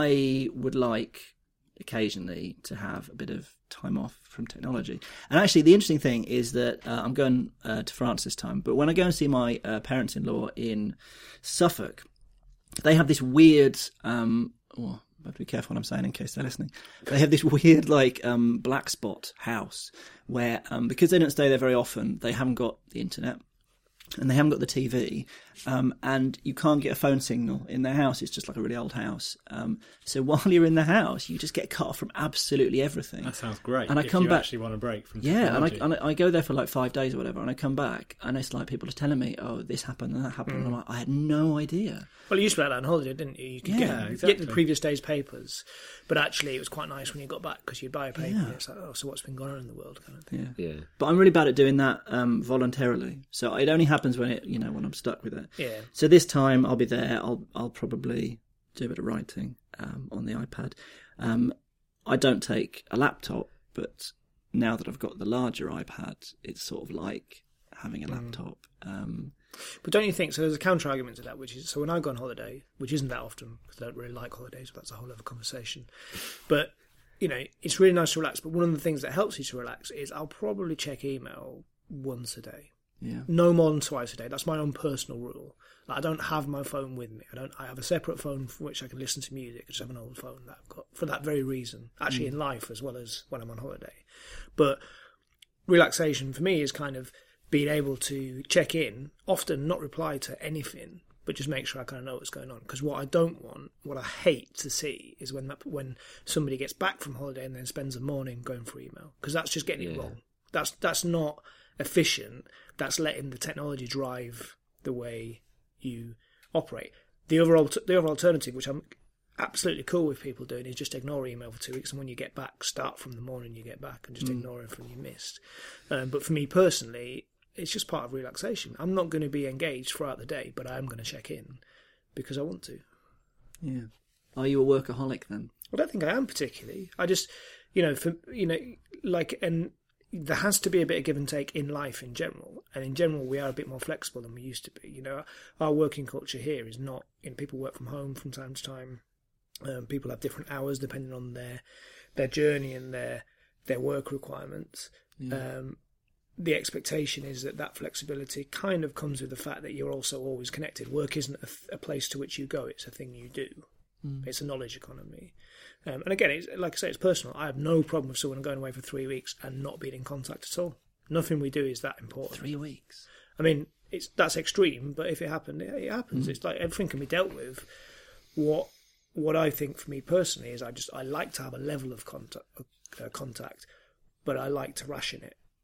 E: I would like occasionally to have a bit of time off from technology. And actually, the interesting thing is that uh, I'm going uh, to France this time, but when I go and see my uh, parents-in-law in Suffolk, they have this weird... Um, oh, I have to be careful what I'm saying in case they're listening. They have this weird, like, um, black spot house where, um, because they don't stay there very often, they haven't got the internet. And they haven't got the T V, um, and you can't get a phone signal in their house. It's just like a really old house. Um, so while you're in the house, you just get cut off from absolutely everything.
D: That sounds great.
E: And I
D: if
E: come
D: you
E: back-
D: actually want a break from
E: Yeah, and I,
D: technology.
E: and I I go there for like five days or whatever, and I come back, and it's like people are telling me, oh, this happened and that happened. And I'm like, I had no idea.
C: Well, you used to be like that on holiday, didn't you? You could
E: Yeah,
C: get, get
D: exactly.
C: the previous day's papers, but actually it was quite nice when you got back because you'd buy a paper
E: Yeah.
C: and it's like, oh, so what's been going on in the world kind of thing.
E: Yeah.
F: Yeah.
E: But I'm really bad at doing that um, voluntarily. So it only happens when it, you know, when I'm stuck with it.
C: Yeah.
E: So this time I'll be there. I'll I'll probably do a bit of writing um, on the iPad. Um, I don't take a laptop, but now that I've got the larger iPad, it's sort of like having a laptop. Um,
C: But don't you think, so there's a counter argument to that, which is, so when I go on holiday, which isn't that often, because I don't really like holidays, but that's a whole other conversation. But, you know, it's really nice to relax, but one of the things that helps you to relax is I'll probably check email once a day.
E: yeah.
C: No more than twice a day. That's my own personal rule. Like, I don't have my phone with me. I don't. I have a separate phone for which I can listen to music. I just have an old phone that I've got for that very reason. Actually, in life as well as when I'm on holiday. But relaxation for me is kind of being able to check in, often not reply to anything, but just make sure I kind of know what's going on. Because what I don't want, what I hate to see, is when that, when somebody gets back from holiday and then spends a morning going through email, because that's just getting it
F: Yeah.
C: wrong. That's that's not efficient. That's letting the technology drive the way you operate. The other alter- the other alternative, which I'm absolutely cool with people doing, is just ignore email for two weeks, and when you get back, start from the morning you get back and just ignore everything you missed. Um, but for me personally, it's just part of relaxation. I'm not going to be engaged throughout the day, but I am going to check in because I want to.
E: Yeah. Are you a workaholic then?
C: I don't think I am particularly. I just, you know, for you know, like, and there has to be a bit of give and take in life in general. And in general, we are a bit more flexible than we used to be. You know, our working culture here is not, you know, people work from home from time to time. Um, people have different hours depending on their their journey and their their work requirements.
E: Yeah.
C: Um, the expectation is that that flexibility kind of comes with the fact that you're also always connected. Work isn't a, a place to which you go; it's a thing you do. Mm. It's a knowledge economy. Um, and again, it's, like I say, it's personal. I have no problem with someone going away for three weeks and not being in contact at all. Nothing we do is that important.
E: Three weeks.
C: I mean, it's that's extreme, but if it happened, it, it happens. Mm. It's like everything can be dealt with. What what I think for me personally is I just I like to have a level of contact, uh, contact, but I like to ration it.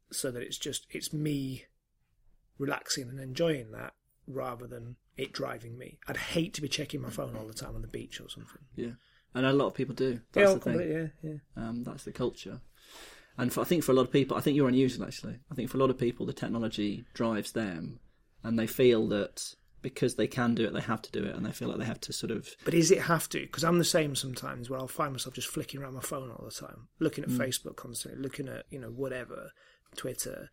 C: so that it's just it's me relaxing and enjoying that rather than it driving me. I'd hate to be checking my phone all the time on the beach or something.
E: Yeah, and a lot of people do. That's
C: yeah,
E: the thing.
C: Yeah, yeah.
E: Um, that's the culture. And for, I think for a lot of people, I think you're unusual actually. I think for a lot of people, the technology drives them, and they feel that because they can do it, they have to do it, and they feel like they have to sort of.
C: But is it have to? Because I'm the same sometimes, where I'll find myself just flicking around my phone all the time, looking at mm. Facebook constantly, looking at you know whatever, Twitter,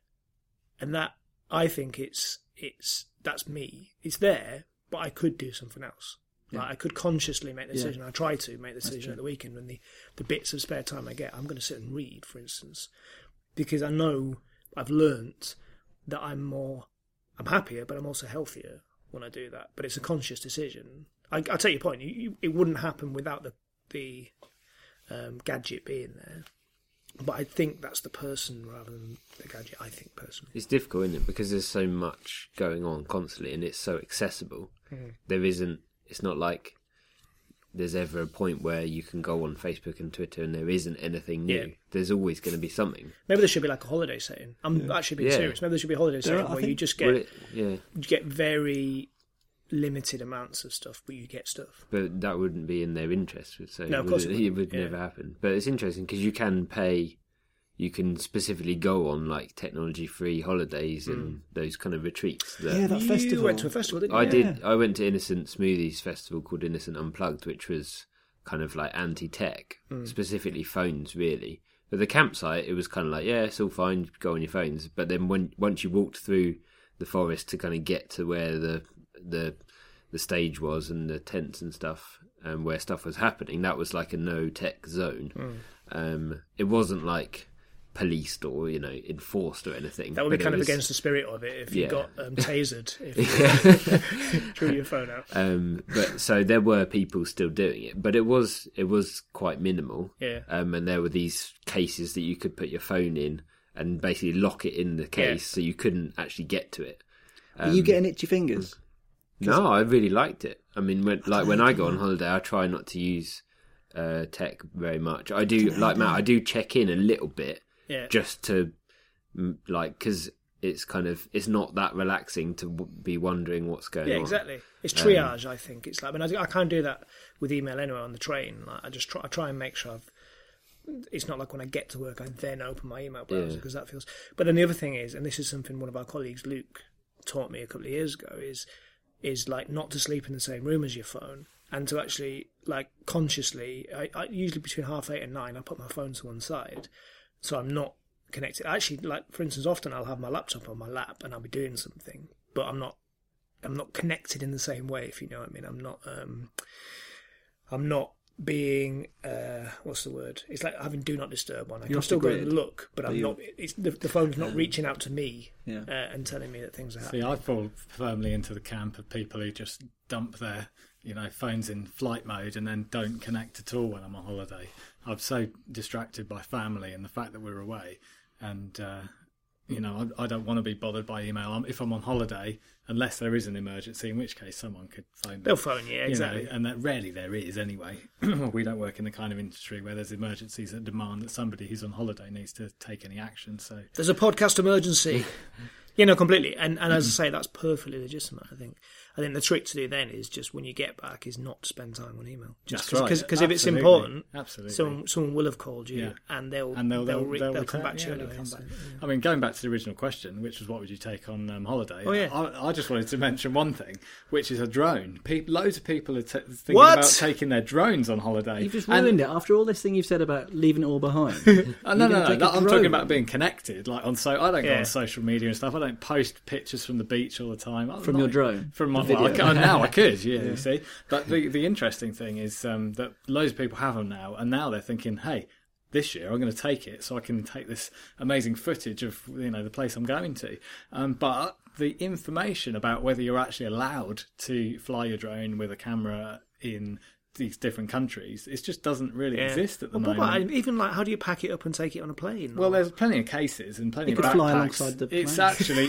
C: and that I think it's it's that's me. It's there, but I could do something else. Yeah. Like I could consciously make the decision. Yeah. I try to make the decision at the weekend when the, the bits of spare time I get, I'm going to sit and read, for instance, because I know I've learnt that I'm more, I'm happier, but I'm also healthier when I do that. But it's a conscious decision. I, I take your point. You, you, it wouldn't happen without the the um, gadget being there. But I think that's the person rather than the gadget, I think, personally.
F: It's difficult, isn't it? Because there's so much going on constantly and it's so accessible. Mm-hmm. There isn't, it's not like there's ever a point where you can go on Facebook and Twitter and there isn't anything new. Yeah. There's always going to be something.
C: Maybe there should be like a holiday setting. I'm yeah. actually being yeah. serious. Maybe there should be a holiday setting where you just get, well, it, yeah. you get very limited amounts of stuff, but you get stuff.
F: But that wouldn't be in their interest, so
C: no, of course
F: it,
C: it,
F: it would yeah. never happen. But it's interesting because you can pay, you can specifically go on like technology-free holidays mm. and those kind of retreats. That
E: yeah, that
C: you
E: festival.
C: You went to a festival, didn't you?
F: I
C: yeah.
F: did. I went to Innocent Smoothies festival called Innocent Unplugged, which was kind of like anti-tech, mm. specifically phones, really. But the campsite, it was kind of like, yeah, it's all fine, go on your phones. But then when once you walked through the forest to kind of get to where the the the stage was and the tents and stuff, and um, where stuff was happening, that was like a no tech zone. Mm. Um, it wasn't like policed or you know enforced or anything.
C: That would be kind
F: was,
C: of against the spirit of it if you
F: yeah.
C: got um, tasered if you drew your phone out.
F: Um, but so there were people still doing it, but it was it was quite minimal.
C: Yeah.
F: Um, and there were these cases that you could put your phone in and basically lock it in the case, yeah. so you couldn't actually get to it.
E: Um, Are you getting itchy fingers?
F: No, I really liked it. I mean, when, like when I go on holiday, I try not to use uh, tech very much. I do, like Matt, I do check in a little bit,
C: yeah.
F: just to like because it's kind of it's not that relaxing to w- be wondering what's going
C: yeah,
F: on.
C: Yeah, exactly. It's triage. Um, I think it's like, I mean, I, I can't do that with email anyway on the train. Like, I just try, I try and make sure I've. It's not like when I get to work, I then open my email browser because yeah. that feels. But then the other thing is, and this is something one of our colleagues, Luke, taught me a couple of years ago, is. is like not to sleep in the same room as your phone and to actually like consciously I, I usually between half eight and nine I put my phone to one side so I'm not connected. Actually, like for instance, often I'll have my laptop on my lap and I'll be doing something but I'm not I'm not connected in the same way, if you know what I mean. I'm not um I'm not being uh what's the word it's like having do not disturb on. I can still go and look but, but I'm not it's the, the phone's not um, reaching out to me
E: yeah.
C: uh, and telling me that things are happening.
D: See, I fall firmly into the camp of people who just dump their you know phones in flight mode and then don't connect at all when I'm on holiday. I'm so distracted by family and the fact that we're away, and uh you know, I, I don't want to be bothered by email if I'm on holiday, unless there is an emergency, in which case someone could phone me.
C: They'll phone you, exactly.
D: You know, and that rarely there is anyway. We don't work in the kind of industry where there's emergencies that demand that somebody who's on holiday needs to take any action. So
C: there's a podcast emergency. You know, completely. And and as I say, that's perfectly legitimate, I think. I think the trick to do then is just when you get back is not to spend time on email. Just
D: That's right.
C: Because if it's important,
D: Absolutely.
C: someone someone will have called you, yeah. and they'll and they'll, they'll, they'll, re- they'll, they'll come back to you
D: yeah,
C: anyway.
D: Come
C: so,
D: back.
C: yeah.
D: I mean, going back to the original question, which was what would you take on um, holiday?
C: Oh, yeah.
D: I, I just wanted to mention one thing, which is a drone. Pe- loads of people are t- thinking
C: what?
D: about taking their drones on holiday.
E: You've just ruined and, it after all this thing you've said about leaving it all behind.
D: oh, no, no, no. no I'm talking about being connected. Like on so, I don't
C: yeah.
D: go on social media and stuff. I don't post pictures from the beach all the time. I'm
E: from
D: not,
E: your drone?
D: From my well, I can, now I could, yeah, yeah. You see. But the the interesting thing is um, that loads of people have them now, and now they're thinking, hey, this year I'm going to take it so I can take this amazing footage of you know the place I'm going to. Um, but the information about whether you're actually allowed to fly your drone with a camera in these different countries, it just doesn't really yeah. exist at the
C: well,
D: moment.
C: But even like, how do you pack it up and take it on a plane?
D: Well,
C: or?
D: there's plenty of cases and plenty
E: you
D: of
E: could
D: backpacks.
E: fly alongside the plane.
D: It's actually.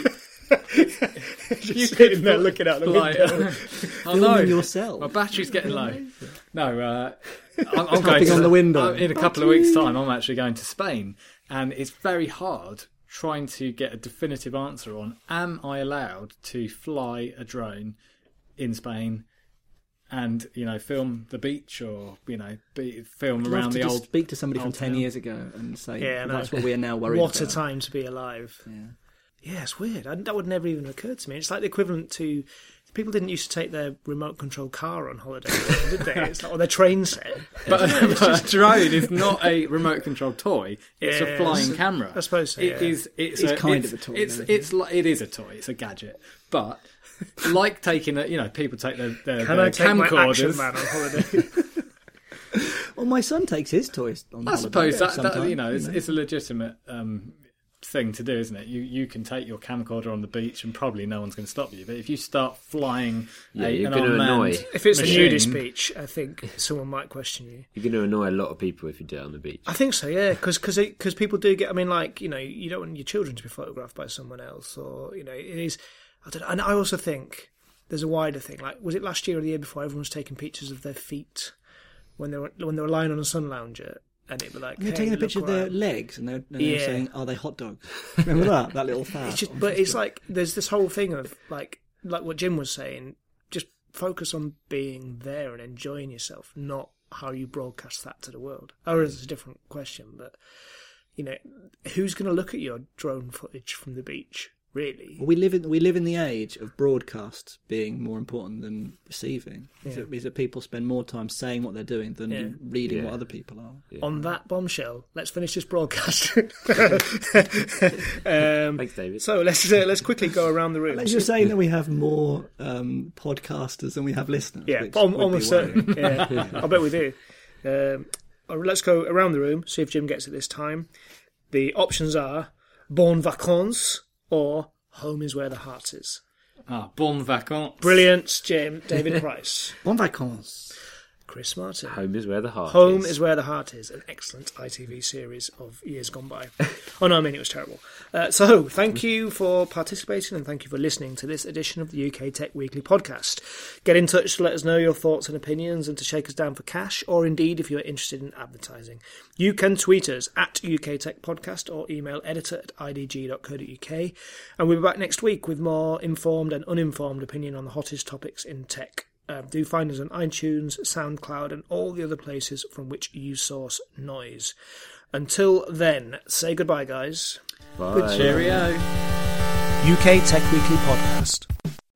C: you sitting there looking out the
D: like,
C: window,
D: I know
E: yourself.
D: My battery's getting low. No, uh, I'm, I'm
E: going
D: to,
E: on the window.
D: in a couple of weeks' time. I'm actually going to Spain, and it's very hard trying to get a definitive answer on, am I allowed to fly a drone in Spain and, you know, film the beach or, you know, be, film
E: I'd
D: around
E: love to
D: the
E: just
D: old...
E: speak to somebody from
D: old
E: ten
D: town.
E: years ago and say,
C: Yeah,
E: well, that's
C: no.
E: what we are now worried
C: What
E: about.
C: a time to be alive.
E: Yeah.
C: Yeah, it's weird. I, that would never even occur to me. It's like the equivalent to... People didn't used to take their remote control car on holiday, did they? It's like, or their train set.
D: But, but a drone is not a remote controlled toy. It's
C: Yeah,
D: a flying
C: it's-
D: camera.
C: I suppose so,
D: It
C: yeah.
D: is. It's,
E: It's
D: a,
E: kind
D: it's,
E: of a toy,
D: It's
E: though,
D: it's like it is a toy. It's a gadget. But like taking a, you know, people take their, their,
C: Can
D: their
C: I take my Action
D: camcorders.
C: Man on holiday?
E: Well, my son takes his toys on
D: I
E: holiday
D: suppose that, that
E: sometimes,
D: you know, it's, it's a legitimate um, thing to do, isn't it? You you can take your camcorder on the beach and probably no one's going to stop you. But if you start flying
F: Yeah,
D: a,
F: you're
D: an
F: gonna
D: unmanned
F: annoy.
C: If it's
D: machine,
C: a nudist beach, I think someone might question you.
F: You're going to annoy a lot of people if you do it on the beach.
C: I think so, yeah, because because people do get. I mean, like, you know, you don't want your children to be photographed by someone else, or, you know, it is. I don't know. And I also think there's a wider thing. Like, was it last year or the year before? Everyone was taking pictures of their feet when they were when they were lying on a sun lounger, and it was like,
E: And they're
C: hey,
E: taking a
C: look
E: picture of
C: what
E: their
C: I-
E: legs, and they're, and they're
C: Yeah.
E: saying, "Are they hot dogs?" Remember that that little fad.
C: It's just, but it's like there's this whole thing of like like what Jim was saying. Just focus on being there and enjoying yourself, not how you broadcast that to the world. Or it's a different question, but you know, who's going to look at your drone footage from the beach? Really?
E: Well, we live in we live in the age of broadcasts being more important than receiving. Is,
C: Yeah.
E: it, is that people spend more time saying what they're doing than
C: Yeah.
E: reading
F: Yeah.
E: what other people are.
C: On that bombshell, let's finish this broadcast. um,
F: Thanks, David.
C: so let's uh, let's quickly go around the room.
E: Unless you're saying that we have more um, podcasters than we have listeners.
C: Yeah,
E: which
C: al-
E: would be
C: almost
E: worrying.
C: certain. Yeah, I bet we do. Um, all right, let's go around the room, see if Jim gets it this time. The options are Bon Vacances or Home is Where the Heart Is.
D: Ah, bon vacances.
C: Brilliant, Jim. David Price.
E: Bon vacances.
C: Chris Martin.
F: Home is where the heart
C: Home
F: is.
C: is Where the Heart Is, an excellent I T V series of years gone by. Oh no, I mean it was terrible. Uh, so, thank you for participating and thank you for listening to this edition of the U K Tech Weekly podcast. Get in touch to let us know your thoughts and opinions and to shake us down for cash, or indeed if you're interested in advertising. You can tweet us at U K Tech Podcast or email editor at i d g dot co dot u k. And we'll be back next week with more informed and uninformed opinion on the hottest topics in tech. Um, do find us on iTunes, SoundCloud, and all the other places from which you source noise. Until then, say goodbye, guys.
F: Bye.
D: Cheerio.
C: U K Tech Weekly Podcast.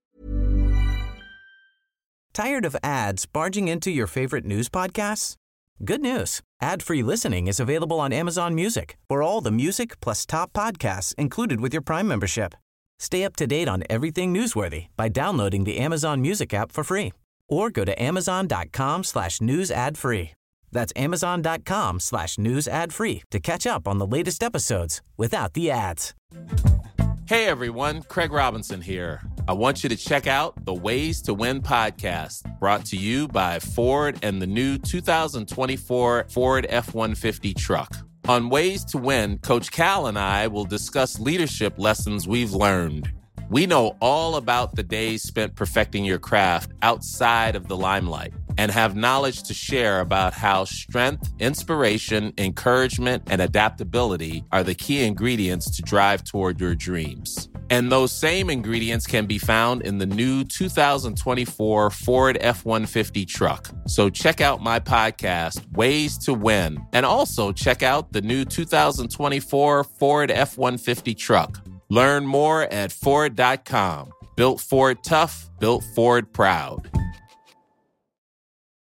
B: Tired of ads barging into your favorite news podcasts? Good news. Ad-free listening is available on Amazon Music for all the music plus top podcasts included with your Prime membership. Stay up to date on everything newsworthy by downloading the Amazon Music app for free or go to amazon.com slash news ad free. That's amazon.com slash news ad free to catch up on the latest episodes without the ads.
K: Hey everyone, Craig Robinson here. I want you to check out the Ways to Win podcast, brought to you by Ford and the new two thousand twenty-four Ford F one fifty truck. On Ways to Win, Coach Cal and I will discuss leadership lessons we've learned. We know all about the days spent perfecting your craft outside of the limelight and have knowledge to share about how strength, inspiration, encouragement, and adaptability are the key ingredients to drive toward your dreams. And those same ingredients can be found in the new two thousand twenty-four Ford F one fifty truck. So check out my podcast, Ways to Win, and also check out the new two thousand twenty-four Ford F one fifty truck. Learn more at Ford dot com. Built Ford tough, built Ford proud.